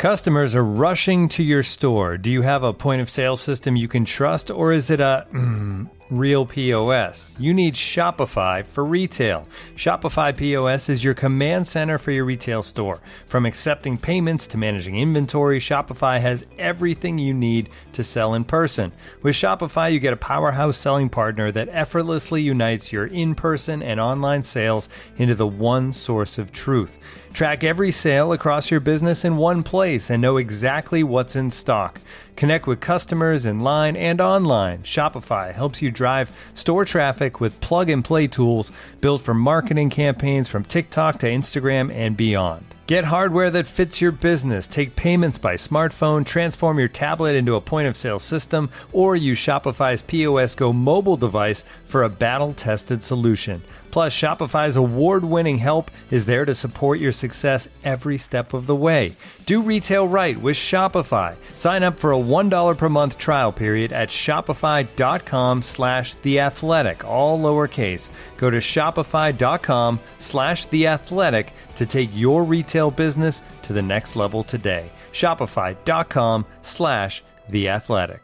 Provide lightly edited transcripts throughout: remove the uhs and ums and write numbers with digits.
Customers are rushing to your store. Do you have a point of sale system you can trust, or is it a real POS? You need Shopify for retail. Shopify POS is your command center for your retail store. From accepting payments to managing inventory, Shopify has everything you need to sell in person. With Shopify, you get a powerhouse selling partner that effortlessly unites your in-person and online sales into the one source of truth. Track every sale across your business in one place and know exactly what's in stock. Connect with customers in line and online. Shopify helps you drive store traffic with plug-and-play tools built for marketing campaigns from TikTok to Instagram and beyond. Get hardware that fits your business. Take payments by smartphone, transform your tablet into a point-of-sale system, or use Shopify's POS Go mobile device for a battle-tested solution. Plus, Shopify's award-winning help is there to support your success every step of the way. Do retail right with Shopify. Sign up for a $1 per month trial period at shopify.com/theathletic, all lowercase. Go to shopify.com/theathletic to take your retail business to the next level today. Shopify.com/theathletic.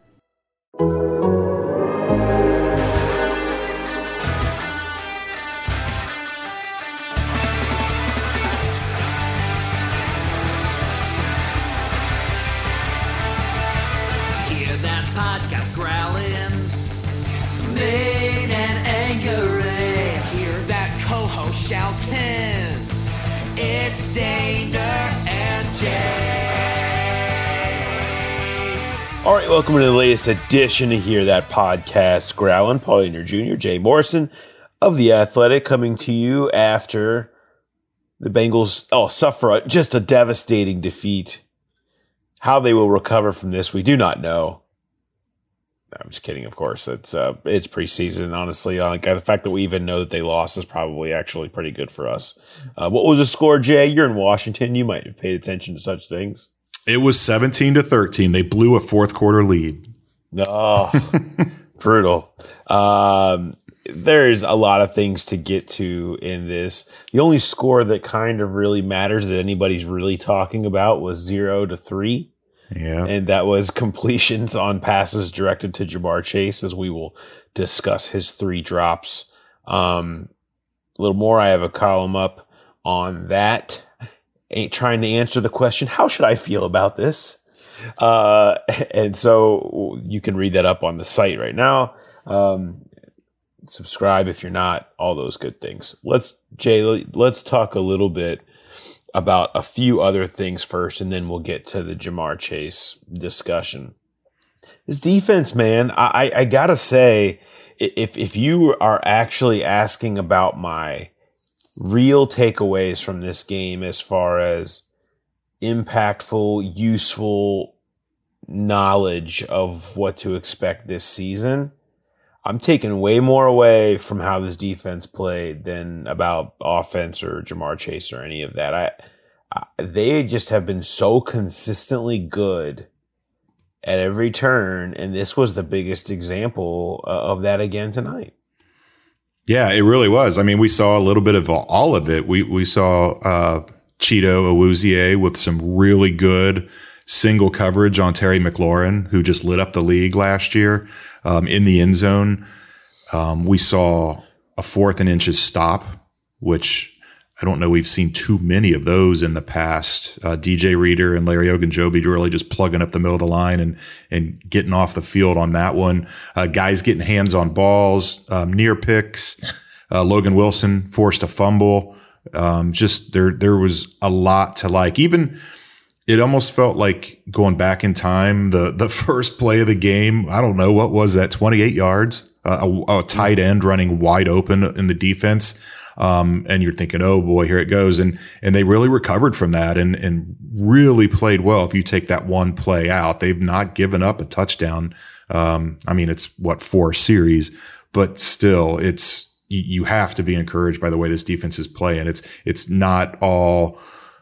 Podcast growling, mean and angry. Hear that co-host shouting. It's Daner and Jay. All right, welcome to the latest edition of Hear That Podcast growling. Paul Daner Jr., Jay Morrison of The Athletic, coming to you after the Bengals suffer just a devastating defeat. How they will recover from this, we do not know. I'm just kidding, of course. It's preseason, honestly. The fact that we even know that they lost is probably actually pretty good for us. What was the score, Jay? You're in Washington. You might have paid attention to such things. It was 17-13. They blew a fourth quarter lead. Oh, brutal. There's a lot of things to get to in this. The only score that kind of really matters that anybody's really talking about was 0-3. Yeah. And that was completions on passes directed to Ja'Marr Chase, as we will discuss his 3 drops. A little more. I have a column up on that. Trying to answer the question, how should I feel about this? And so you can read that up on the site right now. Subscribe if you're not, all those good things. Let's talk a little bit about a few other things first, and then we'll get to the Ja'Marr Chase discussion. This defense, man, I gotta say, if you are actually asking about my real takeaways from this game as far as impactful, useful knowledge of what to expect this season, I'm taking way more away from how this defense played than about offense or Ja'Marr Chase or any of that. They just have been so consistently good at every turn, and this was the biggest example of that again tonight. Yeah, it really was. I mean, we saw a little bit of all of it. We saw Cheeto Awuzie with some really good single coverage on Terry McLaurin, who just lit up the league last year in the end zone. We saw a 4th and inches stop, which I don't know we've seen too many of those in the past. DJ Reader and Larry Ogunjobi really just plugging up the middle of the line and getting off the field on that one. Guys getting hands on balls, near picks. Logan Wilson forced a fumble. Just there was a lot to like. Even it almost felt like going back in time, the first play of the game, I don't know, what was that, 28 yards? A tight end running wide open in the defense. And you're thinking, oh boy, here it goes. And they really recovered from that and really played well. If you take that one play out, they've not given up a touchdown. I mean, it's 4 series, but still you have to be encouraged by the way this defense is playing. It's not all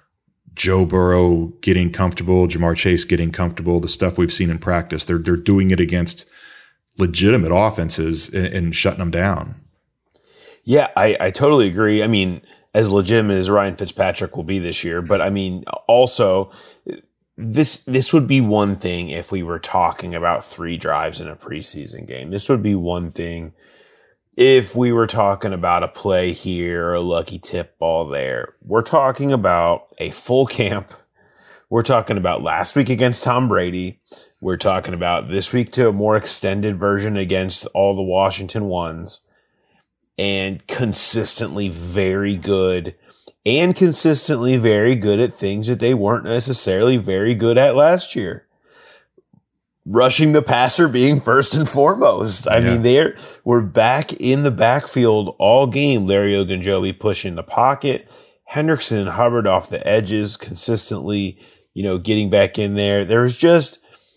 Joe Burrow getting comfortable, Ja'Marr Chase getting comfortable, the stuff we've seen in practice. They're doing it against legitimate offenses and shutting them down. Yeah, I totally agree. I mean, as legitimate as Ryan Fitzpatrick will be this year. But I mean, also, this would be one thing if we were talking about 3 drives in a preseason game. This would be one thing if we were talking about a play here, a lucky tip ball there. We're talking about a full camp. We're talking about last week against Tom Brady. We're talking about this week to a more extended version against all the Washington ones. And consistently very good. And consistently very good at things that they weren't necessarily very good at last year. Rushing the passer being first and foremost. I mean, we're back in the backfield all game. Larry Ogunjobi pushing the pocket. Hendrickson and Hubbard off the edges consistently, getting back in there. There's just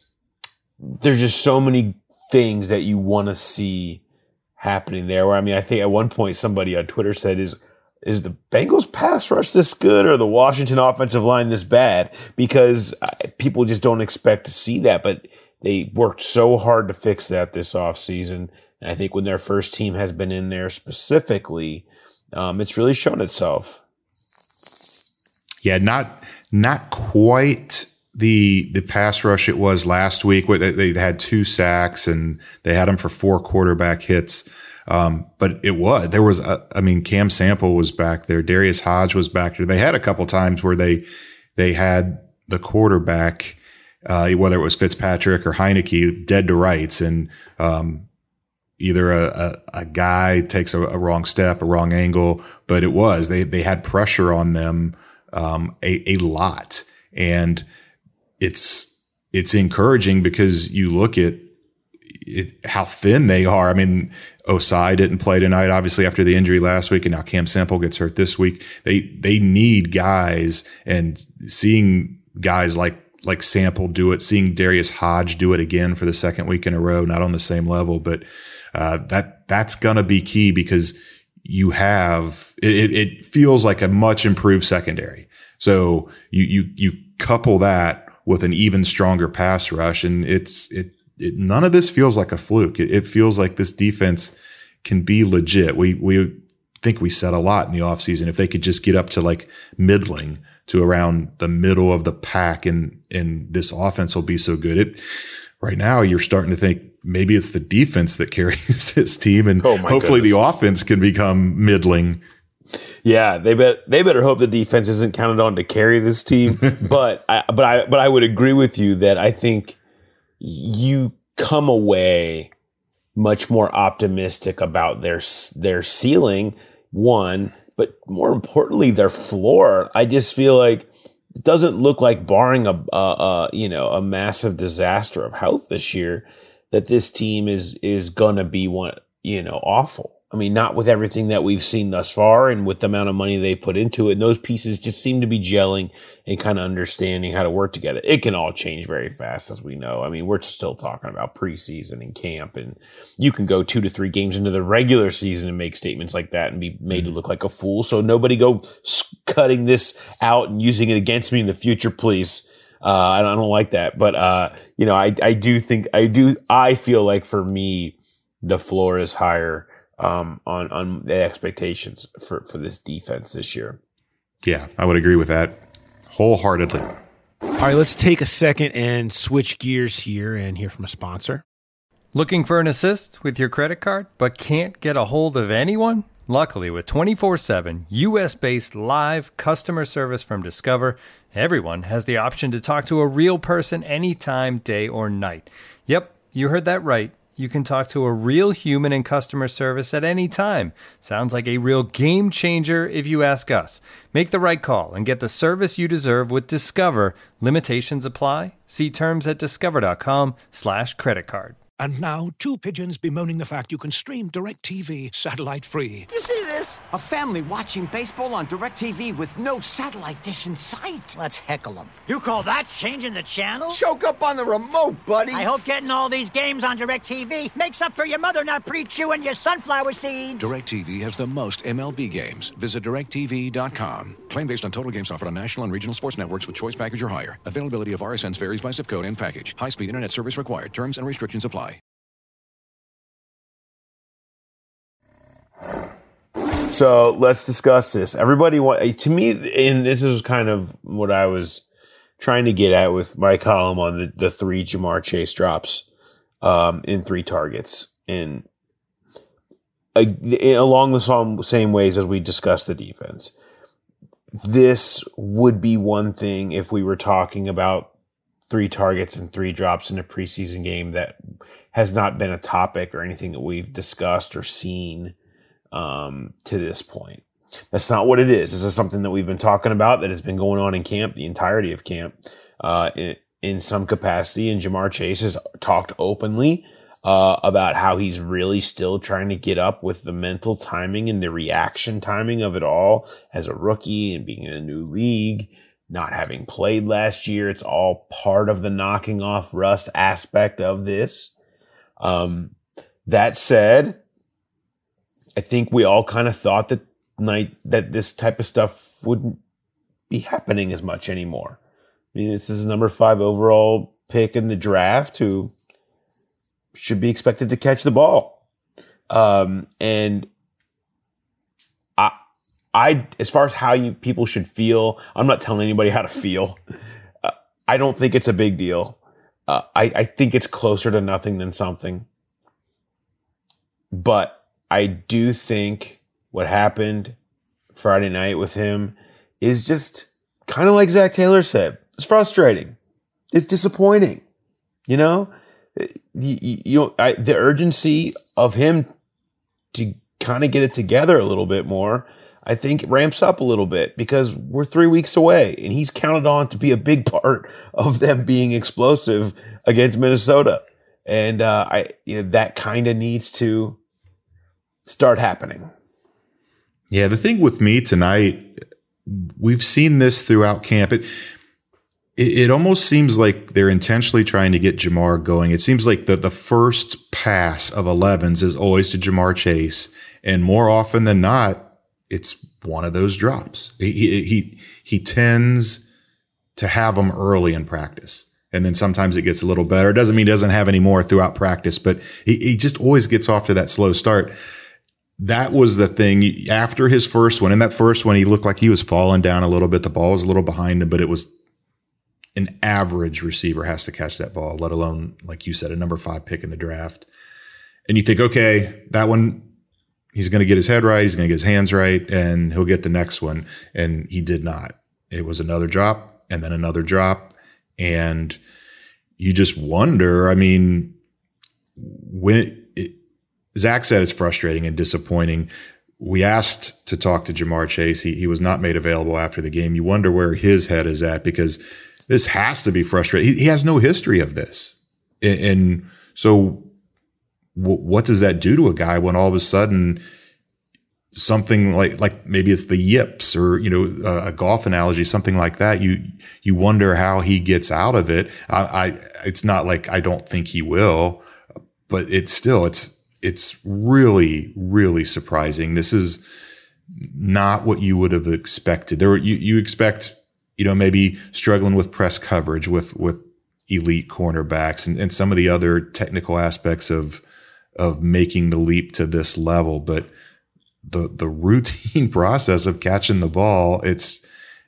so many things that you want to see happening there. Where, I mean, I think at one point somebody on Twitter said, is the Bengals pass rush this good or the Washington offensive line this bad? Because people just don't expect to see that, but they worked so hard to fix that this offseason. And I think when their first team has been in there specifically, it's really shown itself. Yeah, not quite the pass rush it was last week. They had 2 sacks and they had them for 4 quarterback hits. But there was Cam Sample was back there. Darius Hodge was back there. They had a couple times where they had the quarterback, whether it was Fitzpatrick or Heineke, dead to rights. And, either a guy takes a wrong step, a wrong angle, but they had pressure on them, a lot. And it's encouraging because you look at how thin they are. I mean, Osai didn't play tonight, obviously, after the injury last week, and now Cam Sample gets hurt this week. They need guys, and seeing guys like Sample do it, seeing Darius Hodge do it again for the second week in a row, not on the same level, but that's going to be key because you have it feels like a much improved secondary. So you couple that with an even stronger pass rush, and none of this feels like a fluke. It feels like this defense can be legit. We think we said a lot in the offseason. If they could just get up to like middling to around the middle of the pack, and this offense will be so good. Right now, you're starting to think maybe it's the defense that carries this team, and hopefully the offense can become middling. Yeah, they better hope the defense isn't counted on to carry this team. but I would agree with you that I think you come away much more optimistic about their ceiling, one, but more importantly, their floor. I just feel like it doesn't look like, barring a massive disaster of health this year, that this team is gonna be awful. I mean, not with everything that we've seen thus far and with the amount of money they put into it. And those pieces just seem to be gelling and kind of understanding how to work together. It can all change very fast, as we know. I mean, we're still talking about preseason and camp, and you can go 2 to 3 games into the regular season and make statements like that and be made to look like a fool. So nobody go cutting this out and using it against me in the future, please. I don't like that. But, I feel like for me, the floor is higher on the expectations for this defense this year. Yeah, I would agree with that wholeheartedly. All right, let's take a second and switch gears here and hear from a sponsor. Looking for an assist with your credit card but can't get a hold of anyone? Luckily, with 24/7 U.S.-based live customer service from Discover, everyone has the option to talk to a real person anytime, day or night. Yep, you heard that right. You can talk to a real human in customer service at any time. Sounds like a real game changer if you ask us. Make the right call and get the service you deserve with Discover. Limitations apply. See terms at discover.com/creditcard. And now, 2 pigeons bemoaning the fact you can stream DirecTV satellite-free. You see this? A family watching baseball on DirecTV with no satellite dish in sight. Let's heckle them. You call that changing the channel? Choke up on the remote, buddy. I hope getting all these games on DirecTV makes up for your mother not pre-chewing your sunflower seeds. DirecTV has the most MLB games. Visit DirecTV.com. Claim based on total games offered on national and regional sports networks with choice package or higher. Availability of RSNs varies by zip code and package. High-speed internet service required. Terms and restrictions apply. So let's discuss this. Everybody to me, and this is kind of what I was trying to get at with my column on the 3 Ja'Marr Chase drops in 3 targets. And along the same ways as we discussed the defense. This would be one thing if we were talking about 3 targets and 3 drops in a preseason game that has not been a topic or anything that we've discussed or seen to this point. That's not what it is. This is something that we've been talking about that has been going on in camp, the entirety of camp, in some capacity. And Ja'Marr Chase has talked openly about how he's really still trying to get up with the mental timing and the reaction timing of it all as a rookie and being in a new league, not having played last year. It's all part of the knocking off rust aspect of this. That said, I think we all kind of thought that this type of stuff wouldn't be happening as much anymore. I mean, this is a number 5 overall pick in the draft who should be expected to catch the ball. And I, as far as how people should feel, I'm not telling anybody how to feel. I don't think it's a big deal. I think it's closer to nothing than something. But I do think what happened Friday night with him is just kind of like Zach Taylor said. It's frustrating. It's disappointing. You know, the urgency of him to kind of get it together a little bit more, I think ramps up a little bit because we're 3 weeks away and he's counted on to be a big part of them being explosive against Minnesota. And that kind of needs to start happening. Yeah, the thing with me tonight, we've seen this throughout camp. It almost seems like they're intentionally trying to get Ja'Marr going. It seems like the first pass of 11s is always to Ja'Marr Chase, and more often than not, it's one of those drops. He tends to have them early in practice, and then sometimes it gets a little better. It doesn't mean he doesn't have any more throughout practice, but he just always gets off to that slow start. That was the thing after his first one. In that first one, he looked like he was falling down a little bit. The ball was a little behind him, but it was an average receiver has to catch that ball, let alone, like you said, a number 5 pick in the draft. And you think, okay, that one, he's going to get his head right. He's going to get his hands right, and he'll get the next one. And he did not. It was another drop and then another drop. And you just wonder, I mean, Zach said it's frustrating and disappointing. We asked to talk to Ja'Marr Chase. He was not made available after the game. You wonder where his head is at because this has to be frustrating. He has no history of this. And so what does that do to a guy when all of a sudden something like maybe it's the yips or, a golf analogy, something like that. You wonder how he gets out of it. It's not like I don't think he will, but it's really, really surprising. This is not what you would have expected. You expect, maybe struggling with press coverage with elite cornerbacks and some of the other technical aspects of making the leap to this level. But the routine process of catching the ball, it's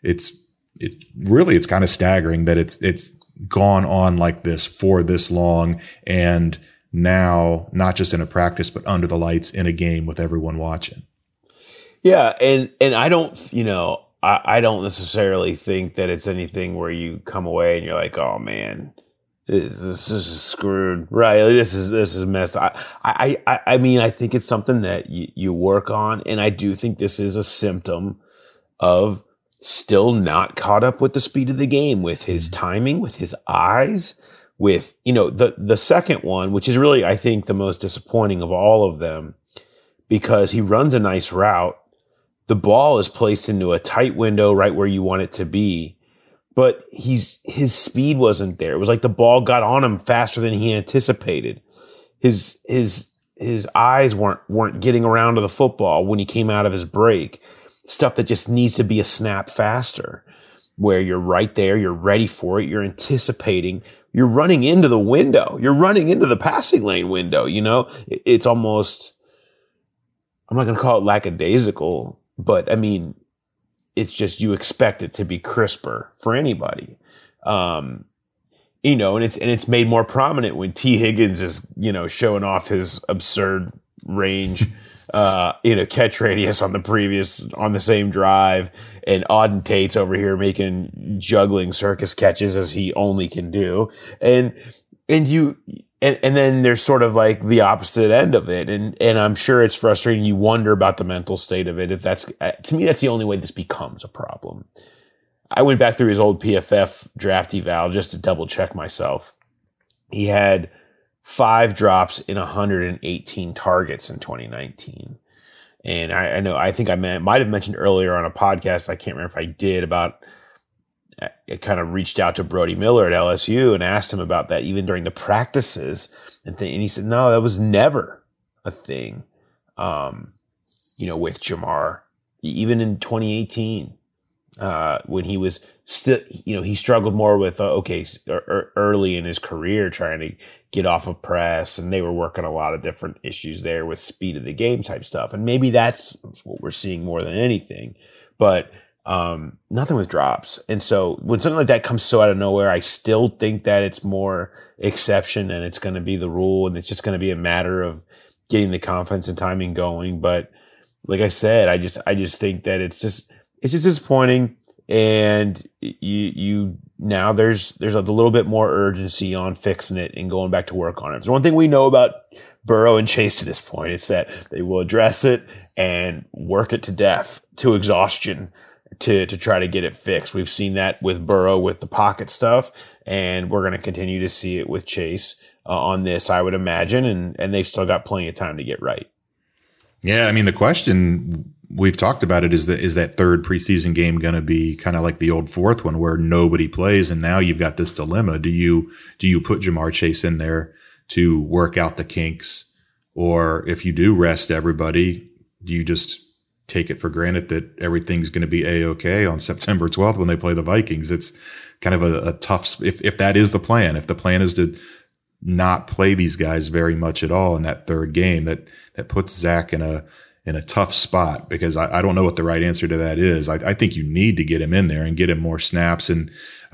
kind of staggering that it's gone on like this for this long. And now, not just in a practice, but under the lights in a game with everyone watching. Yeah. And I don't, I don't necessarily think that it's anything where you come away and you're like, oh man, this is screwed, right? This is messed up. I mean, I think it's something that you work on. And I do think this is a symptom of still not caught up with the speed of the game, with his timing, with his eyes, with, the second one, which is really, I think, the most disappointing of all of them, because he runs a nice route. The ball is placed into a tight window right where you want it to be, but his speed wasn't there. It was like the ball got on him faster than he anticipated. His eyes weren't getting around to the football when he came out of his break. Stuff that just needs to be a snap faster, where you're right there, you're ready for it, you're anticipating. You're running into the window. You're running into the passing lane window. It's almost, I'm not going to call it lackadaisical, but I mean, it's just you expect it to be crisper for anybody. And it's made more prominent when T. Higgins is, showing off his absurd range, catch radius on the same drive, and Auden Tate's over here making juggling circus catches as he only can do. And then there's sort of like the opposite end of it. And I'm sure it's frustrating. You wonder about the mental state of it. If that's, to me, that's the only way this becomes a problem. I went back through his old PFF draft eval just to double check myself. He had 5 drops in 118 targets in 2019. And I think I might have mentioned earlier on a podcast, I can't remember if I did, about I kind of reached out to Brody Miller at LSU and asked him about that even during the practices. And he said, no, that was never a thing, with Ja'Marr. Even in 2018, when he was still, he struggled more with, early in his career trying to get off of press, and they were working a lot of different issues there with speed of the game type stuff. And maybe that's what we're seeing more than anything. But nothing with drops. And so when something like that comes so out of nowhere, I still think that it's more exception than it's going to be the rule. And it's just going to be a matter of getting the confidence and timing going. But like I said, I just think that it's just disappointing. And now there's a little bit more urgency on fixing it and going back to work on it. There's one thing we know about Burrow and Chase to this point. It's that they will address it and work it to death, to exhaustion, to try to get it fixed. We've seen that with Burrow with the pocket stuff, and we're going to continue to see it with Chase on this, I would imagine, and they've still got plenty of time to get right. Yeah, I mean, the question, we've talked about it, is that third preseason game going to be kind of like the old fourth one where nobody plays, and now you've got this dilemma. Do you put Ja'Marr Chase in there to work out the kinks, or if you do rest everybody, do you just take it for granted that everything's going to be A-okay on September 12th when they play the Vikings? It's kind of a tough, if that is the plan, if the plan is to not play these guys very much at all in that third game, that puts Zach in a tough spot, because I don't know what the right answer to that is. I think you need to get him in there and get him more snaps. And,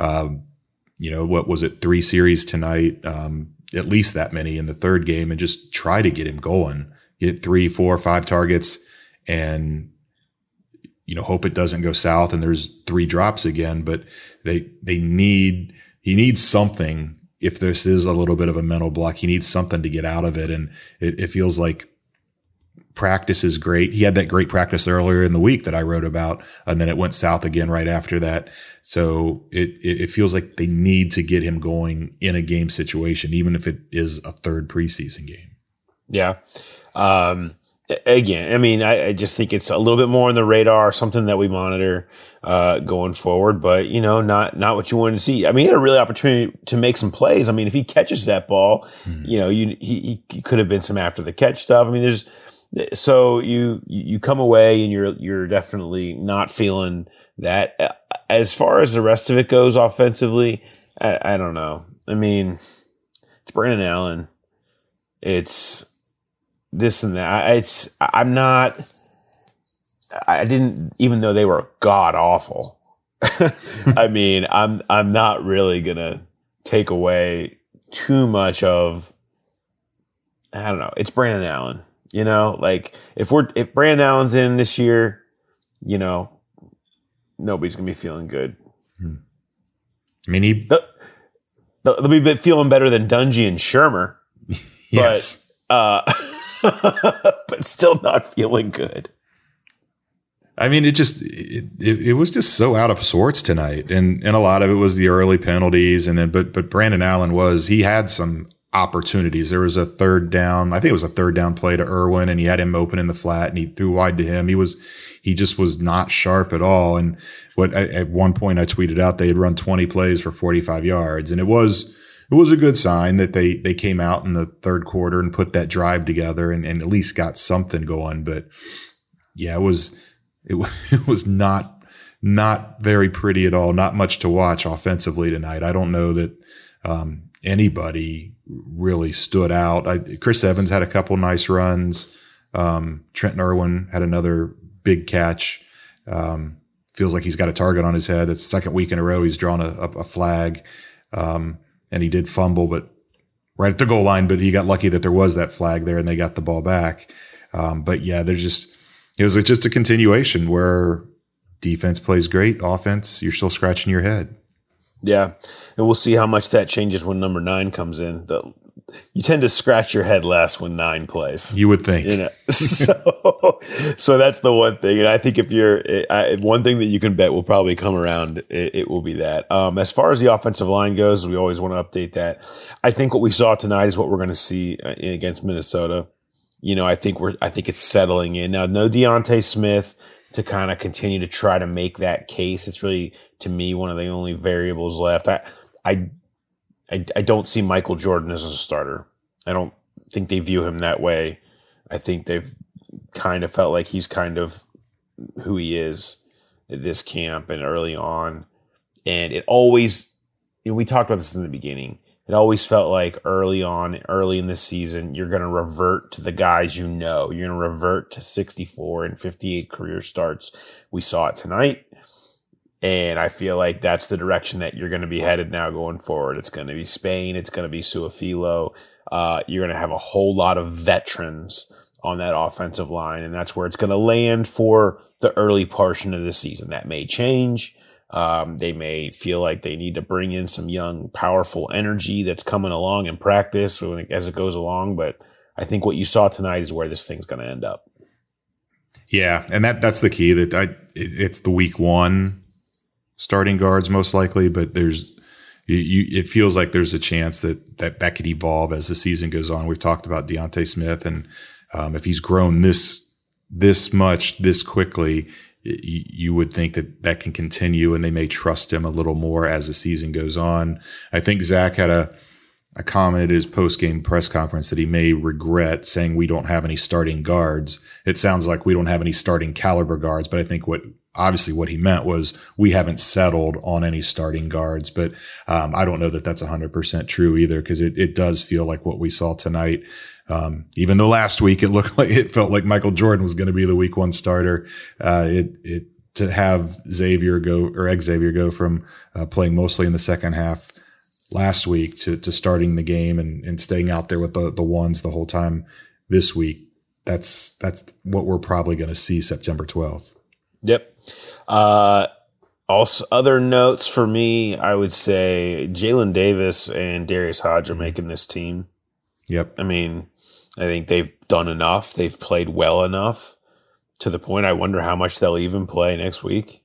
what was it? 3 series tonight, at least that many in the third game, and just try to get him going, get 3, 4, 5 targets, and, hope it doesn't go south and there's 3 drops again. But he needs something. If this is a little bit of a mental block, he needs something to get out of it. And it feels like practice is great. He had that great practice earlier in the week that I wrote about, and then it went south again right after that. So it feels like they need to get him going in a game situation, even if it is a third preseason game. Yeah. Again, I mean, I just think it's a little bit more on the radar, something that we monitor going forward, but not what you wanted to see. I mean, he had a really opportunity to make some plays. I mean, if he catches that ball, he could have been some after the catch stuff. I mean, so you come away and you're definitely not feeling that. As far as the rest of it goes offensively, I don't know. I mean, it's Brandon Allen. It's this and that. I didn't, even though they were god awful. I mean, I'm not really gonna take away too much of, I don't know. It's Brandon Allen, like if Brandon Allen's in this year, nobody's gonna be feeling good. I mean, they'll be feeling better than Dungy and Shermer. Yes. But still not feeling good. I mean, it was just so out of sorts tonight, and a lot of it was the early penalties, and then but Brandon Allen he had some opportunities. There was a third down, I think it was a third down play to Irwin, and he had him open in the flat, and he threw wide to him. He just was not sharp at all. And at one point I tweeted out they had run 20 plays for 45 yards, and it was a good sign that they came out in the third quarter and put that drive together and at least got something going. But yeah, it was not very pretty at all. Not much to watch offensively tonight. I don't know that anybody really stood out. Chris Evans had a couple nice runs. Trenton Irwin had another big catch. Feels like he's got a target on his head. It's the second week in a row he's drawn a flag. And he did fumble, but right at the goal line, but he got lucky that there was that flag there and they got the ball back. But yeah, it was just a continuation where defense plays great, offense, you're still scratching your head. Yeah. And we'll see how much that changes when number 9 comes in. You tend to scratch your head less when 9 plays. You would think. You know? So that's the one thing. And I think if one thing that you can bet will probably come around, it will be that. As far as the offensive line goes, we always want to update that. I think what we saw tonight is what we're going to see against Minnesota. You know, I think it's settling in now. No Deontay Smith to kind of continue to try to make that case. It's really, to me, one of the only variables left. I don't see Michael Jordan as a starter. I don't think they view him that way. I think they've kind of felt like he's kind of who he is at this camp and early on. And it always, we talked about this in the beginning. It always felt like early in the season, you're going to revert to the guys you know. You're going to revert to 64 and 58 career starts. We saw it tonight. And I feel like that's the direction that you're going to be headed now going forward. It's going to be Spain. It's going to be Suafilo. You're going to have a whole lot of veterans on that offensive line, and that's where it's going to land for the early portion of the season. That may change. They may feel like they need to bring in some young, powerful energy that's coming along in practice as it goes along. But I think what you saw tonight is where this thing's going to end up. Yeah, and that's the key. It's the week 1 starting guards most likely, but it feels like there's a chance that could evolve as the season goes on. We've talked about Deontay Smith, and if he's grown this much this quickly, you would think that can continue, and they may trust him a little more as the season goes on. I think Zach had a comment at his post-game press conference that he may regret saying we don't have any starting guards. It sounds like we don't have any starting caliber guards, but I think what he meant was we haven't settled on any starting guards. But I don't know that that's 100% true either, because it does feel like what we saw tonight. Even though last week it felt like Michael Jordan was going to be the week 1 starter, to have Xavier go from playing mostly in the second half last week to starting the game and staying out there with the ones the whole time this week. That's what we're probably going to see September 12th. Yep. Also, other notes for me, I would say Jalen Davis and Darius Hodge are making this team. Yep. I mean, I think they've done enough. They've played well enough to the point I wonder how much they'll even play next week.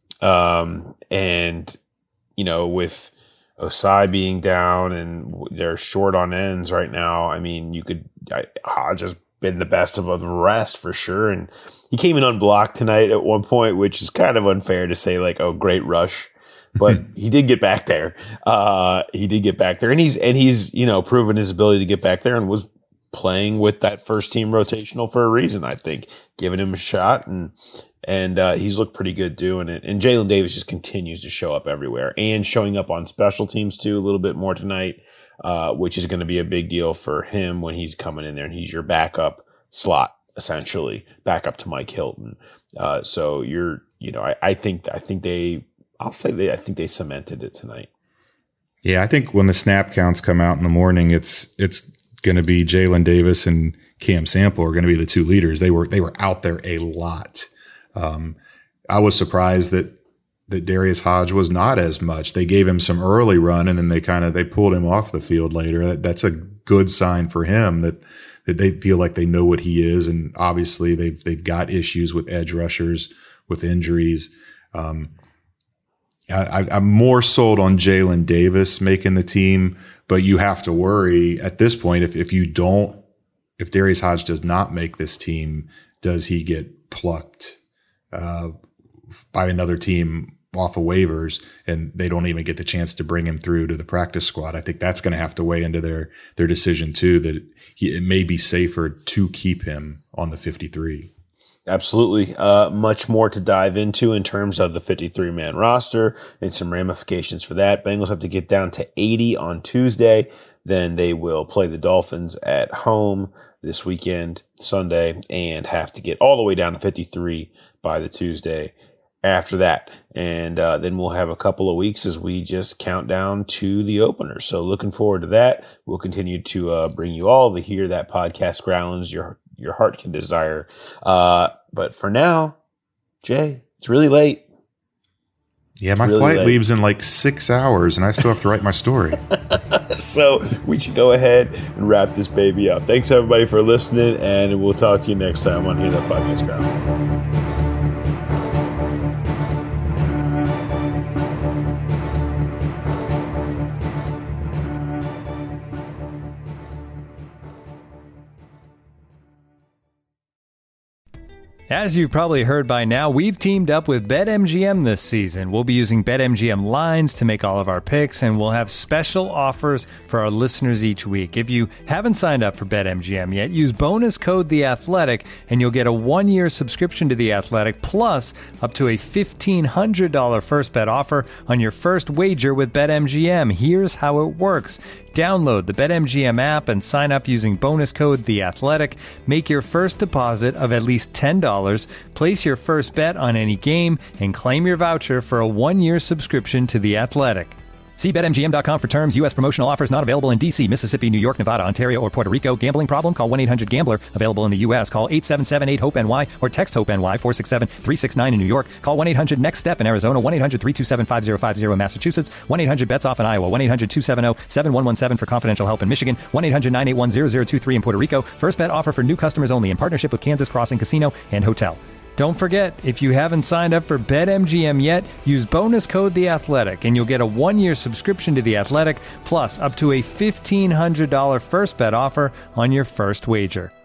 And, with Osai being down and they're short on ends right now, I mean, Hodge has been the best of the rest for sure. And he came in unblocked tonight at one point, which is kind of unfair to say like, oh, great rush. But he did get back there. And he's proven his ability to get back there and was playing with that first team rotational for a reason, I think, giving him a shot. And he's looked pretty good doing it. And Jalen Davis just continues to show up everywhere and showing up on special teams too a little bit more tonight, which is going to be a big deal for him when he's coming in there and he's your backup slot, essentially, backup to Mike Hilton. So I think they cemented it tonight. Yeah, I think when the snap counts come out in the morning, it's going to be Jalen Davis and Cam Sample are going to be the 2 leaders. They were out there a lot. I was surprised that Darius Hodge was not as much. They gave him some early run and then they pulled him off the field later. That's a good sign for him that they feel like they know what he is. And obviously they've got issues with edge rushers, with injuries. I'm more sold on Jalen Davis making the team, but you have to worry at this point if Darius Hodge does not make this team, does he get plucked by another team off of waivers and they don't even get the chance to bring him through to the practice squad? I think that's going to have to weigh into their decision too, that it may be safer to keep him on the 53. Absolutely. Much more to dive into in terms of the 53-man roster and some ramifications for that. Bengals have to get down to 80 on Tuesday. Then they will play the Dolphins at home. this weekend, Sunday, and have to get all the way down to 53 by the Tuesday after that. And then we'll have a couple of weeks as we just count down to the opener. So looking forward to that. We'll continue to bring you all the Hear That Podcast growlings your heart can desire. But for now, Jay, it's really late. Yeah, my flight leaves in like 6 hours, and I still have to write my story. So we should go ahead and wrap this baby up. Thanks, everybody, for listening, and we'll talk to you next time on Hear That Podcast Ground. As you've probably heard by now, we've teamed up with BetMGM this season. We'll be using BetMGM lines to make all of our picks, and we'll have special offers for our listeners each week. If you haven't signed up for BetMGM yet, use bonus code The Athletic, and you'll get a 1-year subscription to The Athletic, plus up to a $1,500 first bet offer on your first wager with BetMGM. Here's how it works. Download the BetMGM app and sign up using bonus code The Athletic. Make your first deposit of at least $10. Place your first bet on any game and claim your voucher for a 1-year subscription to The Athletic. See BetMGM.com for terms. U.S. promotional offers not available in D.C., Mississippi, New York, Nevada, Ontario, or Puerto Rico. Gambling problem? Call 1-800-GAMBLER. Available in the U.S. Call 877-8-HOPE-NY or text HOPE-NY 467-369 in New York. Call 1-800-NEXT-STEP in Arizona. 1-800-327-5050 in Massachusetts. 1-800-BETS-OFF in Iowa. 1-800-270-7117 for confidential help in Michigan. 1-800-981-0023 in Puerto Rico. First bet offer for new customers only in partnership with Kansas Crossing Casino and Hotel. Don't forget, if you haven't signed up for BetMGM yet, use bonus code The Athletic, and you'll get a 1-year subscription to The Athletic, plus up to a $1,500 first bet offer on your first wager.